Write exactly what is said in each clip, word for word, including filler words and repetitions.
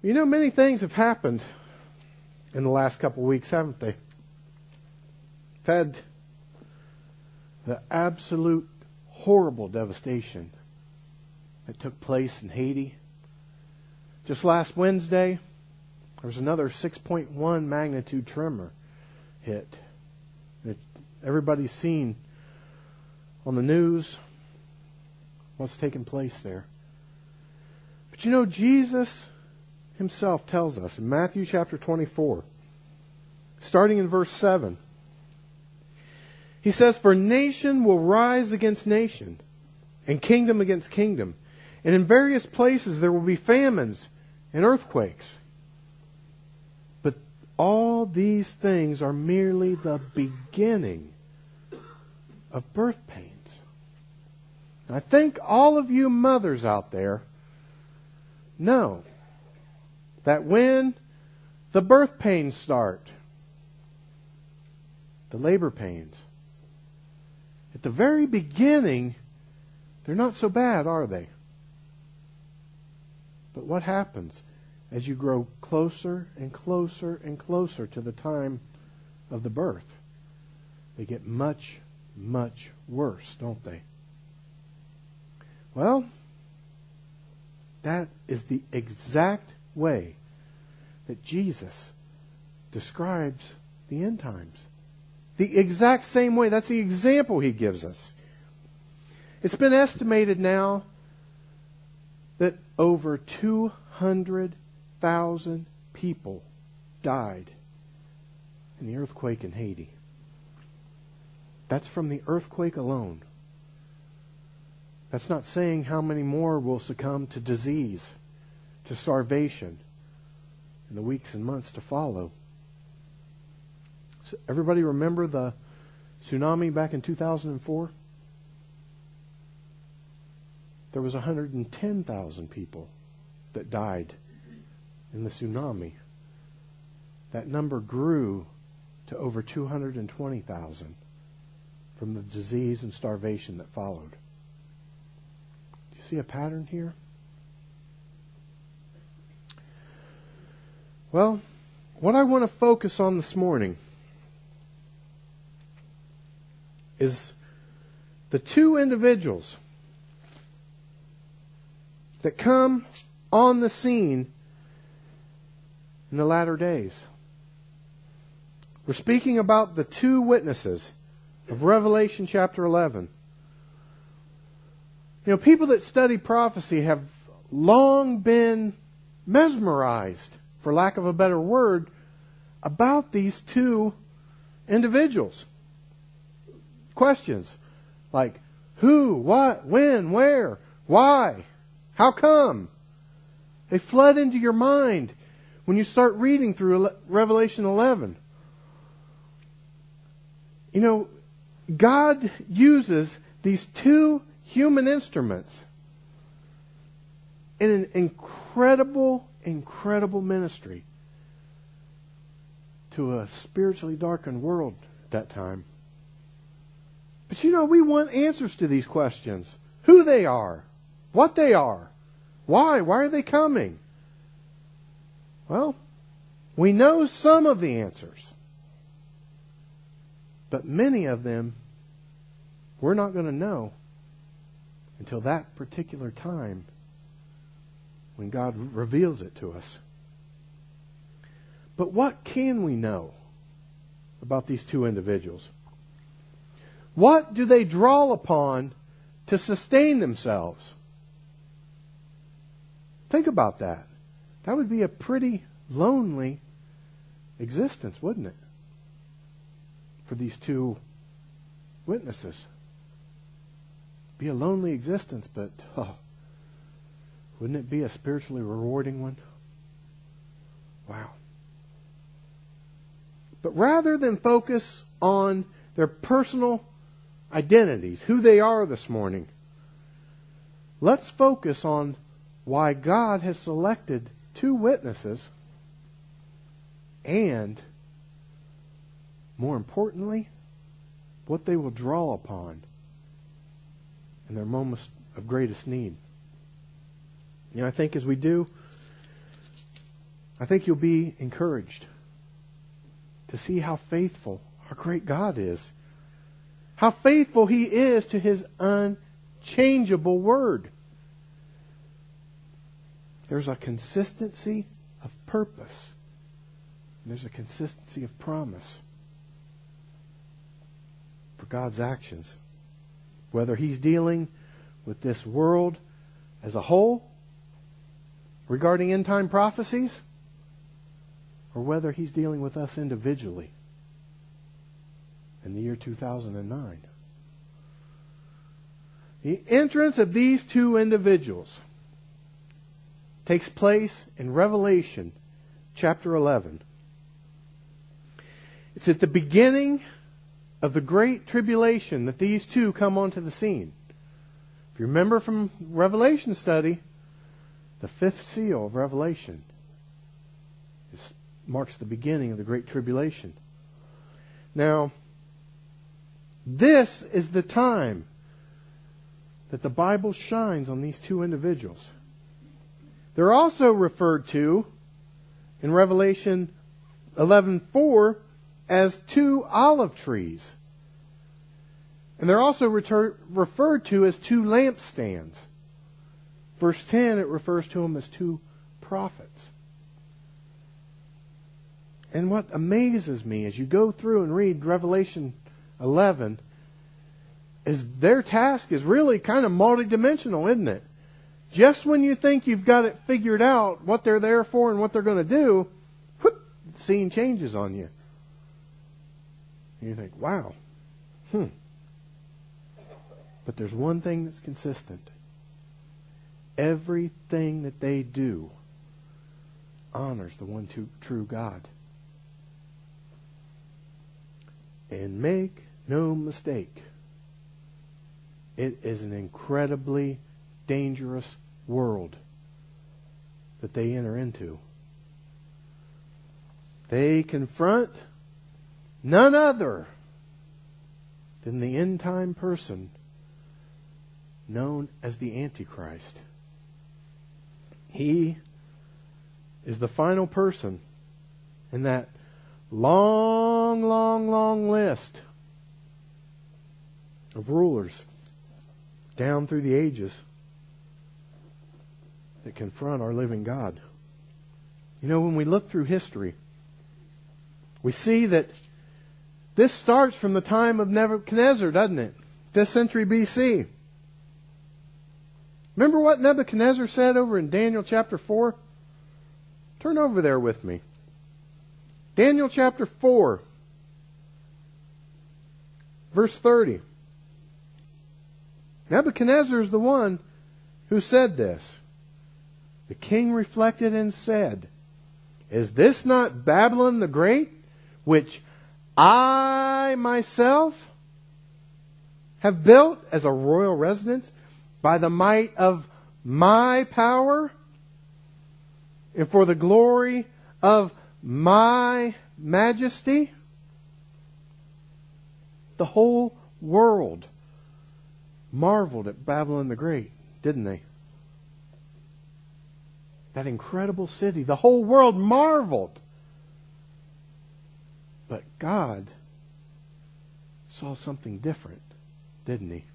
You know, many things have happened in the last couple of weeks, haven't they? We've had the absolute horrible devastation that took place in Haiti. Just last Wednesday, there was another six point one magnitude tremor hit. It, everybody's seen on the news what's taking place there. But you know, Jesus himself tells us in Matthew chapter twenty-four, starting in verse seven, he says, "For nation will rise against nation, and kingdom against kingdom. And in various places there will be famines and earthquakes. But all these things are merely the beginning of birth pains." And I think all of you mothers out there know that when the birth pains start, the labor pains, at the very beginning, they're not so bad, are they? But what happens as you grow closer and closer and closer to the time of the birth? They get much, much worse, don't they? Well, that is the exact way that Jesus describes the end times. The exact same way. That's the example he gives us. It's been estimated now that over two hundred thousand people died in the earthquake in Haiti. That's from the earthquake alone. That's not saying how many more will succumb to disease, to starvation, in the weeks and months to follow. So everybody remember the tsunami back in two thousand four? There was one hundred ten thousand people that died in the tsunami. That number grew to over two hundred twenty thousand from the disease and starvation that followed. Do you see a pattern here? Well, what I want to focus on this morning is the two individuals that come on the scene in the latter days. We're speaking about the two witnesses of Revelation chapter eleven. You know, people that study prophecy have long been mesmerized, for lack of a better word, about these two individuals. Questions like who, what, when, where, why, how come? They flood into your mind when you start reading through Revelation eleven. You know, God uses these two human instruments in an incredible, incredible ministry to a spiritually darkened world at that time. But you know, we want answers to these questions. Who they are, what they are, why, why are they coming? Well, we know some of the answers. But many of them we're not going to know until that particular time when God reveals it to us. But what can we know about these two individuals? What do they draw upon to sustain themselves? Think about that. That would be a pretty lonely existence, wouldn't it? For these two witnesses. Be a lonely existence, but oh, wouldn't it be a spiritually rewarding one? Wow. But rather than focus on their personal identities, who they are this morning, let's focus on why God has selected two witnesses and, more importantly, what they will draw upon in their moments of greatest need. You know, I think as we do, I think you'll be encouraged to see how faithful our great God is. How faithful He is to His unchangeable Word. There's a consistency of purpose. There's a consistency of promise for God's actions. Whether He's dealing with this world as a whole regarding end-time prophecies, or whether He's dealing with us individually in the year two thousand nine. The entrance of these two individuals takes place in Revelation chapter eleven. It's at the beginning of the Great Tribulation that these two come onto the scene. If you remember from Revelation study, the fifth seal of Revelation is, marks the beginning of the Great Tribulation. Now, this is the time that the Bible shines on these two individuals. They're also referred to in Revelation eleven four as two olive trees. And they're also retur- referred to as two lampstands. Verse ten, it refers to them as two prophets. And what amazes me as you go through and read Revelation eleven is their task is really kind of multidimensional, isn't it? Just when you think you've got it figured out, what they're there for and what they're going to do, whoop, the scene changes on you. And you think, wow. Hmm. But there's one thing that's consistent. Everything that they do honors the one true God. And make no mistake, it is an incredibly dangerous world that they enter into. They confront none other than the end-time person known as the Antichrist. He is the final person in that long, long, long list of rulers down through the ages that confront our living God. You know, when we look through history, we see that this starts from the time of Nebuchadnezzar, doesn't it? Fifth century B C. Remember what Nebuchadnezzar said over in Daniel chapter four? Turn over there with me. Daniel chapter four, verse thirty. Nebuchadnezzar is the one who said this. The king reflected and said, "Is this not Babylon the Great, which I myself have built as a royal residence by the might of my power and for the glory of my majesty?" The whole world marveled at Babylon the Great, didn't they? That incredible city. The whole world marveled. But God saw something different, didn't He?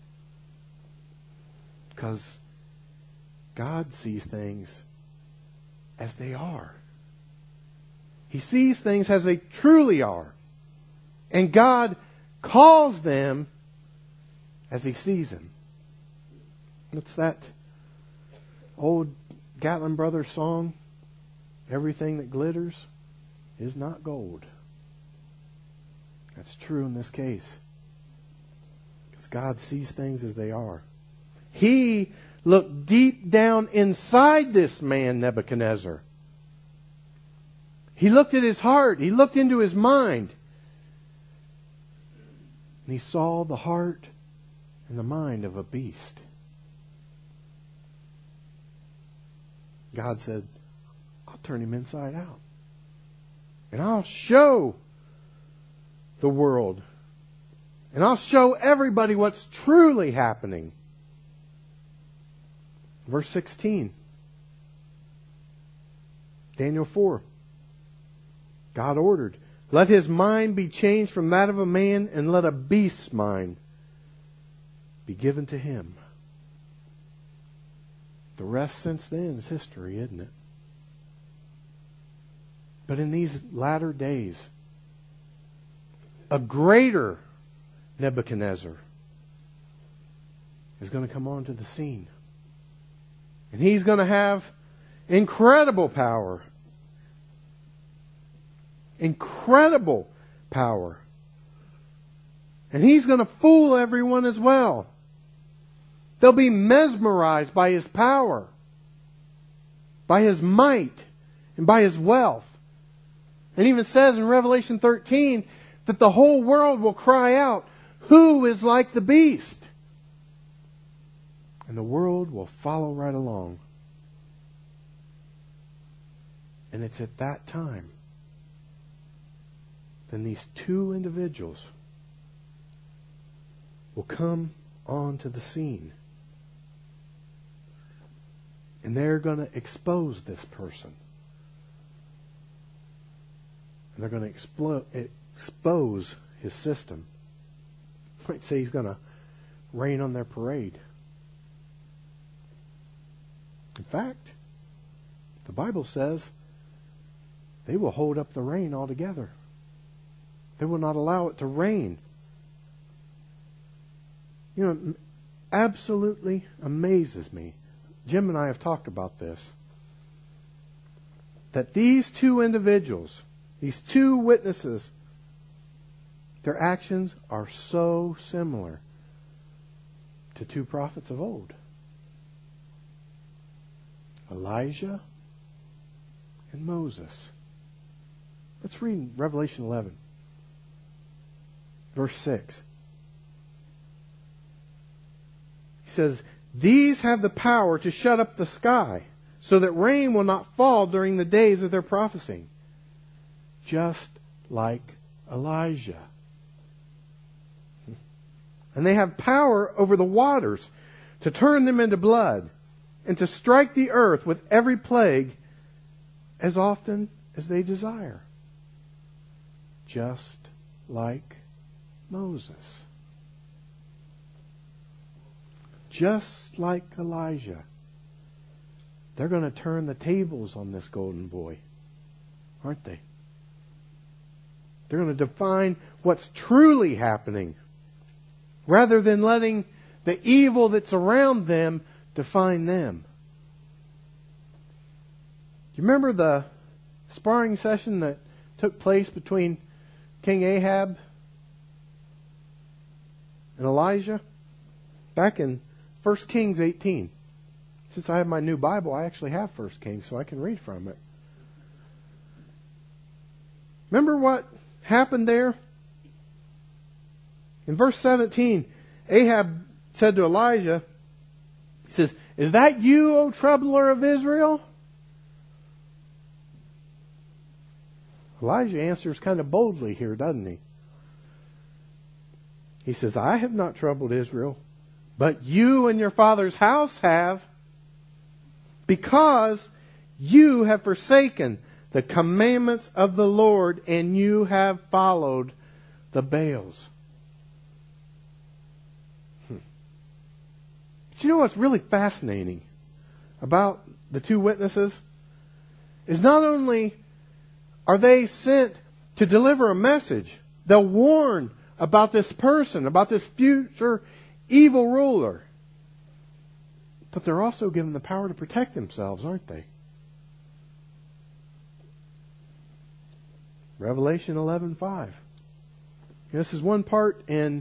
Because God sees things as they are. He sees things as they truly are. And God calls them as He sees them. It's that old Gatlin Brothers song, "Everything that glitters is not gold." That's true in this case. Because God sees things as they are. He looked deep down inside this man, Nebuchadnezzar. He looked at his heart. He looked into his mind. And he saw the heart and the mind of a beast. God said, "I'll turn him inside out. And I'll show the world. And I'll show everybody what's truly happening." Verse sixteen. Daniel four. God ordered, let his mind be changed from that of a man, and let a beast's mind be given to him. The rest since then is history, isn't it? But in these latter days, a greater Nebuchadnezzar is going to come onto the scene. And he's going to have incredible power. Incredible power. And he's going to fool everyone as well. They'll be mesmerized by his power, by his might, and by his wealth. It even says in Revelation thirteen that the whole world will cry out, who is like the beast? And the world will follow right along. And it's at that time then these two individuals will come onto the scene. And they're going to expose this person. And they're going to explo- expose his system. You might say he's going to rain on their parade. In fact, the Bible says they will hold up the rain altogether. They will not allow it to rain. You know, it absolutely amazes me. Jim and I have talked about this. That these two individuals, these two witnesses, their actions are so similar to two prophets of old. Elijah and Moses. Let's read Revelation eleven. Verse six. He says, these have the power to shut up the sky so that rain will not fall during the days of their prophesying. Just like Elijah. And they have power over the waters to turn them into blood and to strike the earth with every plague as often as they desire. Just like Moses. Just like Elijah. They're going to turn the tables on this golden boy, aren't they? They're going to define what's truly happening rather than letting the evil that's around them define them. Do you remember the sparring session that took place between King Ahab and Elijah? Back in First Kings eighteen. Since I have my new Bible, I actually have First Kings, so I can read from it. Remember what happened there? In verse seventeen, Ahab said to Elijah, he says, is that you, O troubler of Israel? Elijah answers kind of boldly here, doesn't he? He says, I have not troubled Israel, but you and your father's house have, because you have forsaken the commandments of the Lord and you have followed the Baals. Hmm. But you know what's really fascinating about the two witnesses? Is not only are they sent to deliver a message, they'll warn about this person, about this future evil ruler. But they're also given the power to protect themselves, aren't they? Revelation eleven five. This is one part, and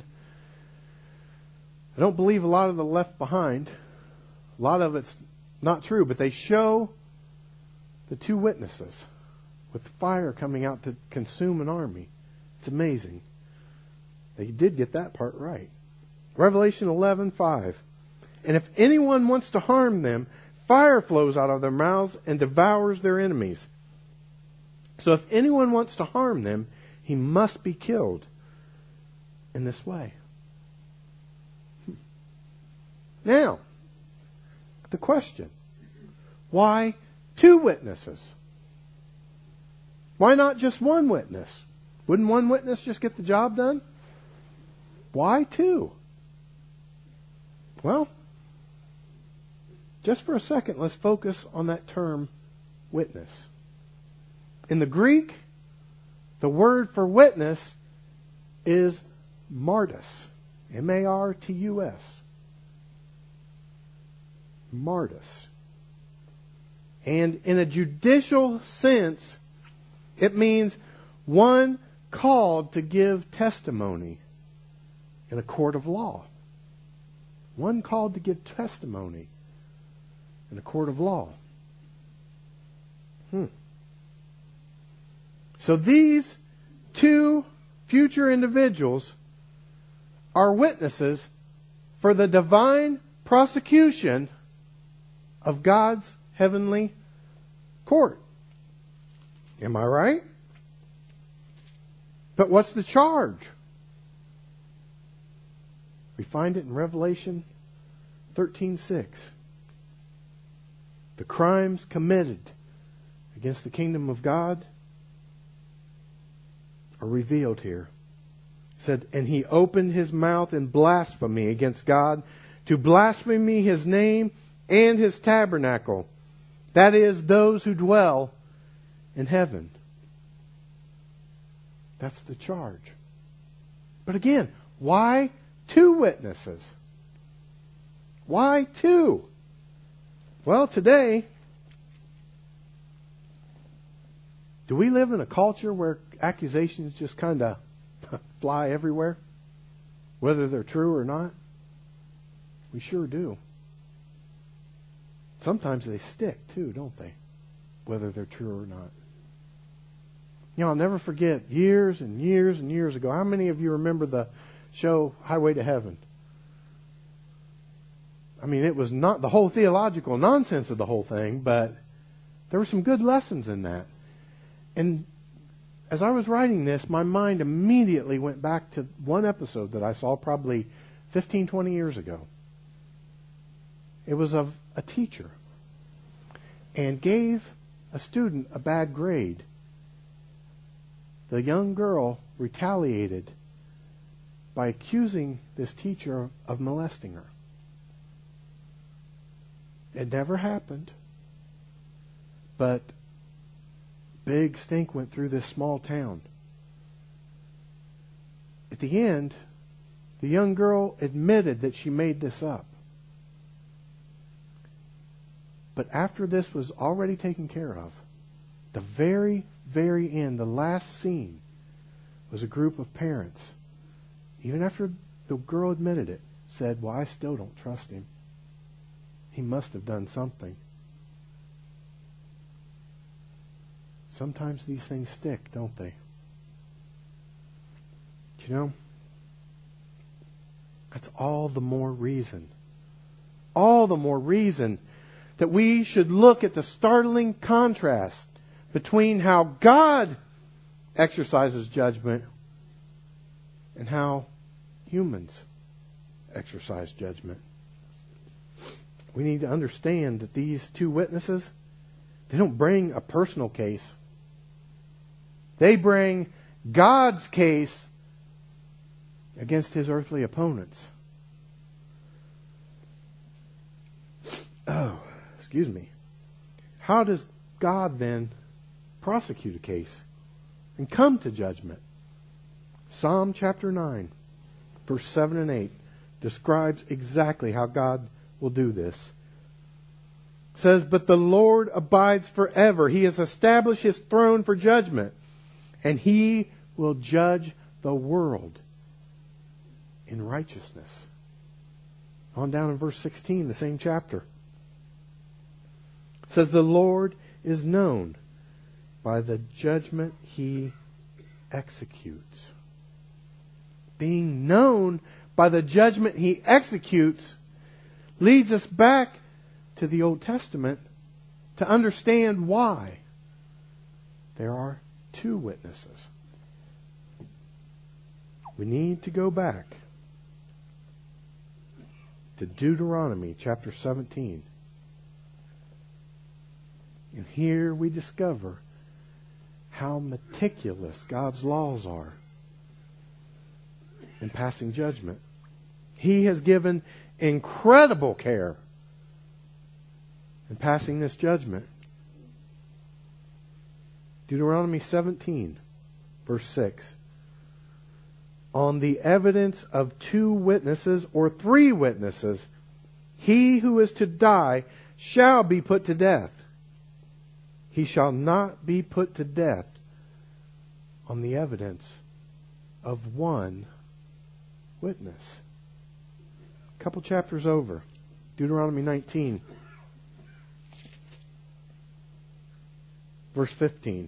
I don't believe a lot of the left behind. A lot of it's not true, but they show the two witnesses with fire coming out to consume an army. It's amazing. They did get that part right. Revelation eleven five. And if anyone wants to harm them, fire flows out of their mouths and devours their enemies. So if anyone wants to harm them, he must be killed in this way. Now, the question. Why two witnesses? Why not just one witness? Wouldn't one witness just get the job done? Why two? Well, just for a second, let's focus on that term, witness. In the Greek, the word for witness is martus. M A R T U S. Martus. And in a judicial sense, it means one called to give testimony in a court of law. One called to give testimony in a court of law. Hmm. So these two future individuals are witnesses for the divine prosecution of God's heavenly court. Am I right? But what's the charge? We find it in Revelation thirteen six. The crimes committed against the kingdom of God are revealed here. It said, and he opened his mouth in blasphemy against God, to blaspheme his name and his tabernacle. That is, those who dwell in heaven. That's the charge. But again, why two witnesses? Why two? Well, today, do we live in a culture where accusations just kind of fly everywhere? Whether they're true or not? We sure do. Sometimes they stick too, don't they? Whether they're true or not. You know, I'll never forget years and years and years ago. How many of you remember the show Highway to Heaven? I mean, it was not the whole theological nonsense of the whole thing, but there were some good lessons in that. And as I was writing this, my mind immediately went back to one episode that I saw probably fifteen, twenty years ago. It was of a teacher and gave a student a bad grade. The young girl retaliated by accusing this teacher of molesting her. It never happened, but big stink went through this small town. At the end, the young girl admitted that she made this up. But after this was already taken care of, the very, very end, the last scene, was a group of parents. Even after the girl admitted it, said, well, I still don't trust him. He must have done something. Sometimes these things stick, don't they? But you know, that's all the more reason. All the more reason that we should look at the startling contrast between how God exercises judgment and how humans exercise judgment. We need to understand that these two witnesses, they don't bring a personal case. They bring God's case against his earthly opponents. Oh, excuse me. How does God then prosecute a case and come to judgment? Psalm chapter nine, verse seven and eight describes exactly how God will do this. It says, but the Lord abides forever. He has established his throne for judgment, and he will judge the world in righteousness. On down in verse sixteen, the same chapter. It says, the Lord is known by the judgment he executes. Being known by the judgment he executes leads us back to the Old Testament to understand why there are two witnesses. We need to go back to Deuteronomy chapter seventeen. And here we discover how meticulous God's laws are in passing judgment. He has given incredible care in passing this judgment. Deuteronomy seventeen, verse six. On the evidence of two witnesses or three witnesses, he who is to die shall be put to death. He shall not be put to death on the evidence of one witness. A couple chapters over, Deuteronomy nineteen, verse fifteen.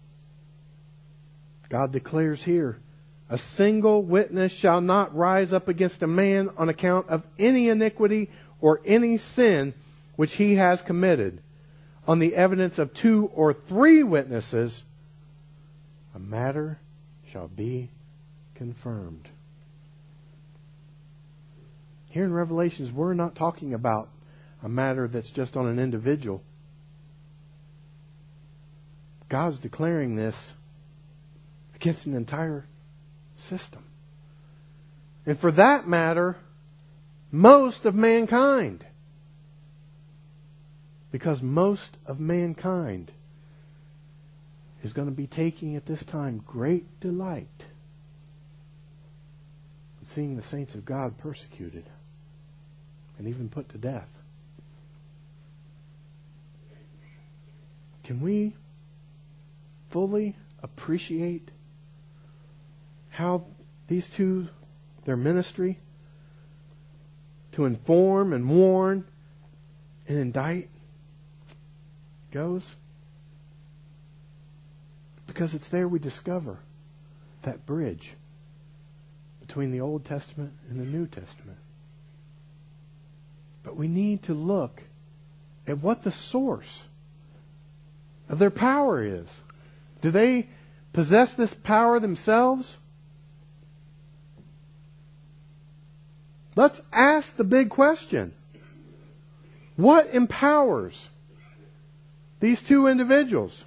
God declares here, a single witness shall not rise up against a man on account of any iniquity or any sin which he has committed. On the evidence of two or three witnesses, a matter shall be confirmed. Here in Revelations, we're not talking about a matter that's just on an individual. God's declaring this against an entire system. And for that matter, most of mankind. Because most of mankind is going to be taking at this time great delight in seeing the saints of God persecuted and even put to death. Can we fully appreciate how these two, their ministry to inform and warn and indict goes? Because it's there we discover that bridge between the Old Testament and the New Testament. But we need to look at what the source of their power is. Do they possess this power themselves? Let's ask the big question. What empowers these two individuals?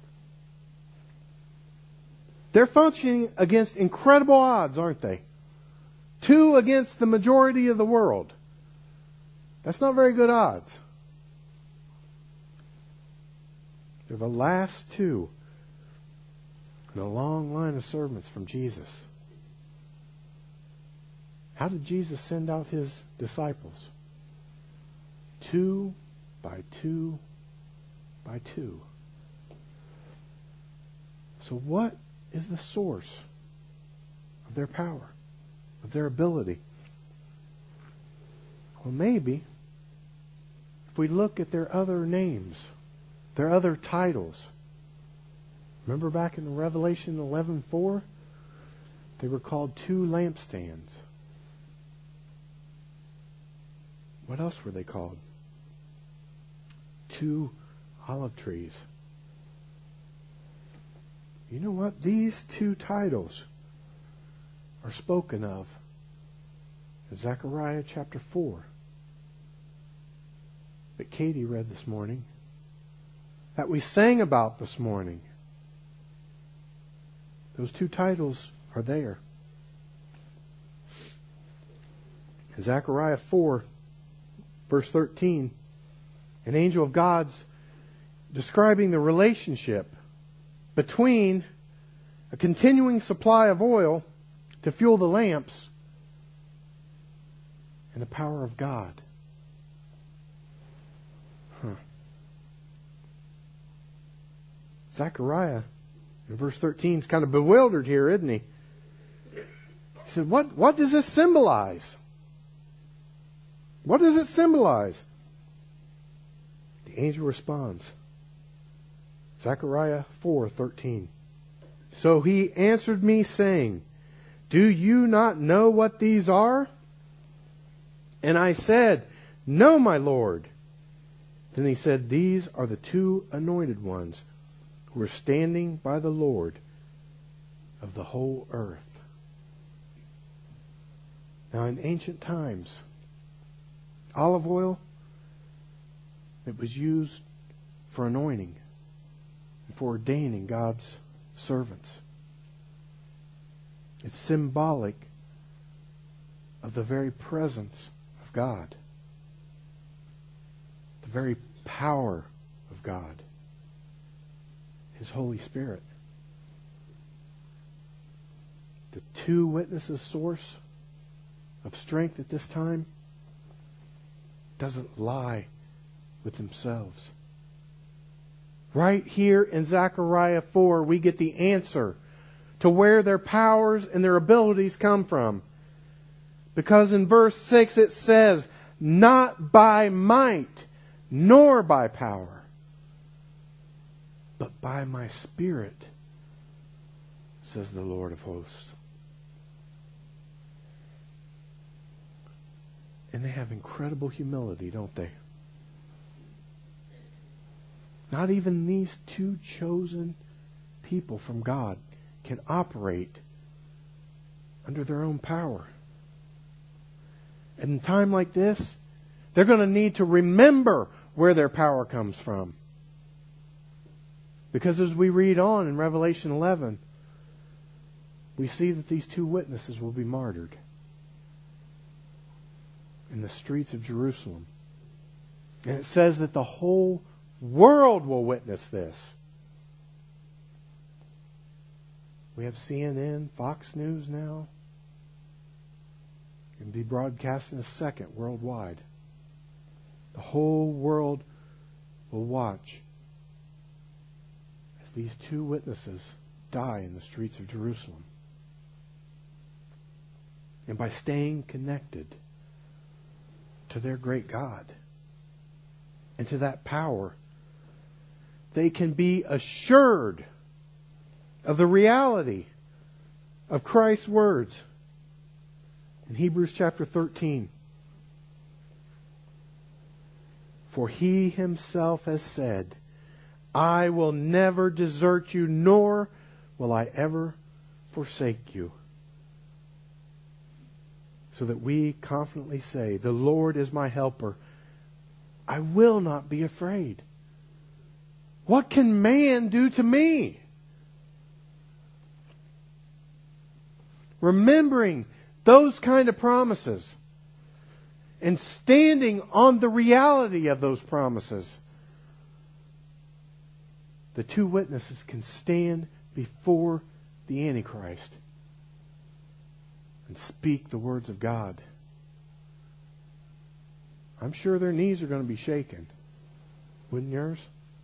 They're functioning against incredible odds, aren't they? Two against the majority of the world. That's not very good odds. They're the last two in a long line of servants from Jesus. How did Jesus send out his disciples? Two by two by two. So what is the source of their power, of their ability? Well, maybe if we look at their other names, their other titles. Remember back in Revelation eleven four? They were called two lampstands. What else were they called? Two olive trees. You know what? These two titles are spoken of in Zechariah chapter four that Katie read this morning, that we sang about this morning. Those two titles are there. In Zechariah four, verse thirteen, an angel of God's describing the relationship between a continuing supply of oil to fuel the lamps and the power of God. Huh. Zechariah in verse thirteen is kind of bewildered here, isn't he? He said, what, what does this symbolize? What does it symbolize? The angel responds. Zechariah four thirteen. So he answered me, saying, do you not know what these are? And I said, no, my Lord. Then he said, these are the two anointed ones who are standing by the Lord of the whole earth. Now, in ancient times, olive oil, it was used for anointing, for ordaining God's servants. It's symbolic of the very presence of God, the very power of God, His Holy Spirit. The two witnesses' source of strength at this time doesn't lie with themselves. Right here in Zechariah four, we get the answer to where their powers and their abilities come from. Because in verse six it says, not by might, nor by power, but by my Spirit, says the Lord of hosts. And they have incredible humility, don't they? Not even these two chosen people from God can operate under their own power. And in a time like this, they're going to need to remember where their power comes from. Because as we read on in Revelation eleven, we see that these two witnesses will be martyred in the streets of Jerusalem. And it says that the whole world will witness this. We have C N N, Fox News now. It can be broadcast in a second worldwide. The whole world will watch as these two witnesses die in the streets of Jerusalem. And by staying connected to their great God and to that power, they can be assured of the reality of Christ's words. In Hebrews chapter thirteen, for He Himself has said, I will never desert you, nor will I ever forsake you. So that we confidently say, the Lord is my helper. I will not be afraid. What can man do to me? Remembering those kind of promises and standing on the reality of those promises, the two witnesses can stand before the Antichrist and speak the words of God. I'm sure their knees are going to be shaken. Wouldn't yours?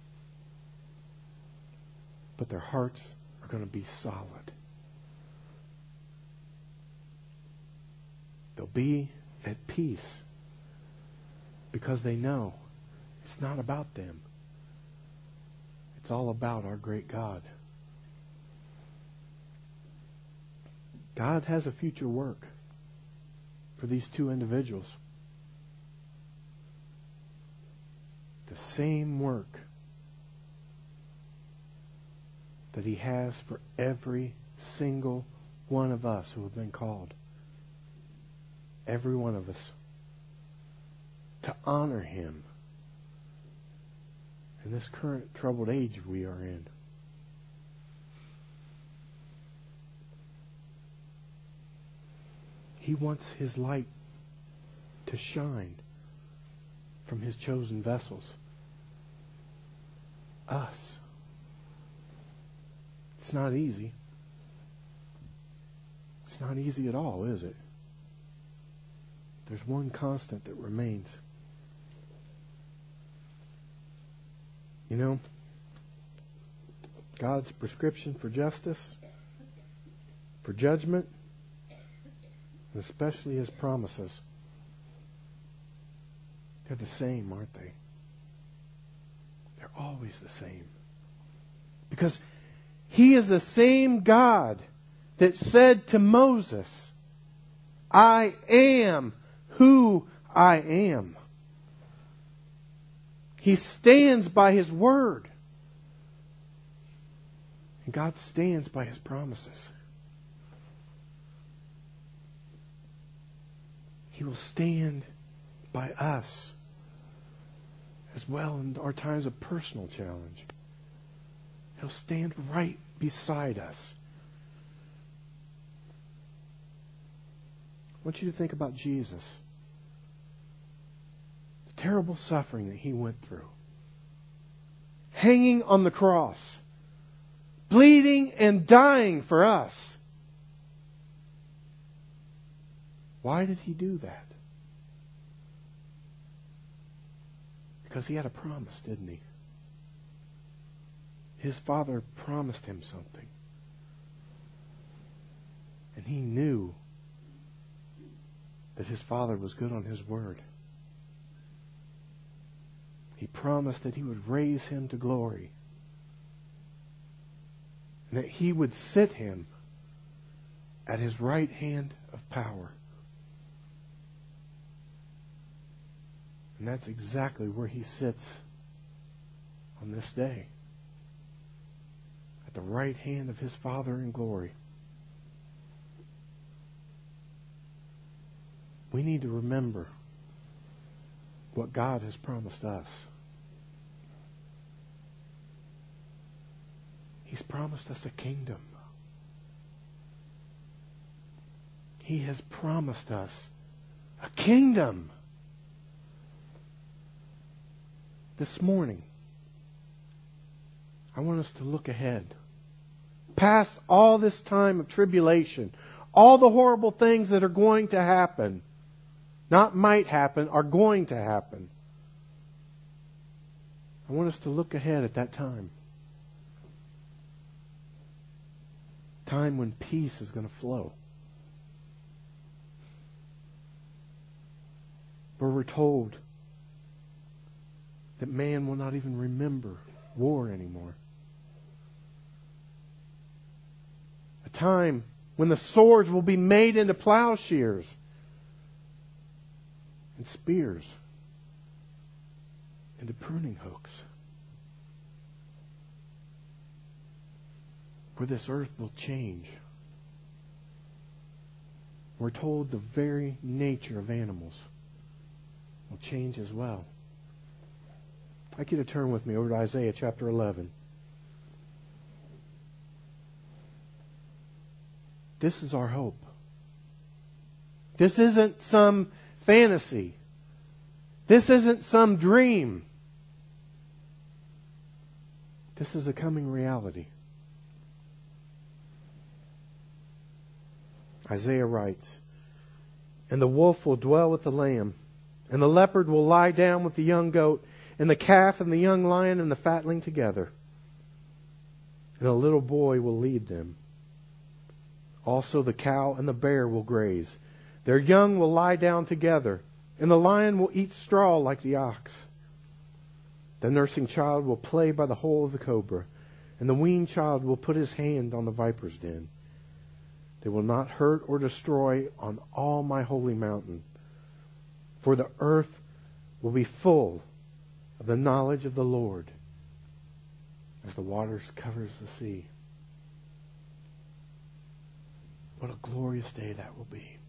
But their hearts are going to be solid. They'll be at peace because they know it's not about them. It's all about our great God. God has a future work for these two individuals. The same work that He has for every single one of us who have been called. Every one of us. To honor Him in this current troubled age we are in. He wants His light to shine from His chosen vessels. Us. It's not easy. It's not easy at all, is it? There's one constant that remains. You know, God's prescription for justice, for judgment, and especially His promises, they're the same, aren't they? They're always the same. Because He is the same God that said to Moses, I am who I am. He stands by His word. And God stands by His promises. He will stand by us as well in our times of personal challenge. He'll stand right beside us. I want you to think about Jesus. The terrible suffering that he went through. Hanging on the cross. Bleeding and dying for us. Why did he do that? Because he had a promise, didn't he? His Father promised him something. And he knew that his Father was good on his word. He promised that he would raise him to glory. And that he would sit him at his right hand of power. And that's exactly where he sits on this day. At the right hand of his Father in glory. We need to remember what God has promised us. He's promised us a kingdom. He has promised us a kingdom. This morning, I want us to look ahead. Past all this time of tribulation, all the horrible things that are going to happen, not might happen, are going to happen. I want us to look ahead at that time. Time when peace is going to flow. Where we're told that man will not even remember war anymore. A time when the swords will be made into plowshares and spears into pruning hooks. Where this earth will change. We're told the very nature of animals will change as well. I'd like you to turn with me over to Isaiah chapter eleven. This is our hope. This isn't some fantasy. This isn't some dream. This is a coming reality. Isaiah writes, "And the wolf will dwell with the lamb, and the leopard will lie down with the young goat, and the calf and the young lion and the fatling together. And a little boy will lead them. Also the cow and the bear will graze. Their young will lie down together, and the lion will eat straw like the ox. The nursing child will play by the hole of the cobra, and the weaned child will put his hand on the viper's den. They will not hurt or destroy on all my holy mountain, for the earth will be full of the knowledge of the Lord as the waters covers the sea." What a glorious day that will be.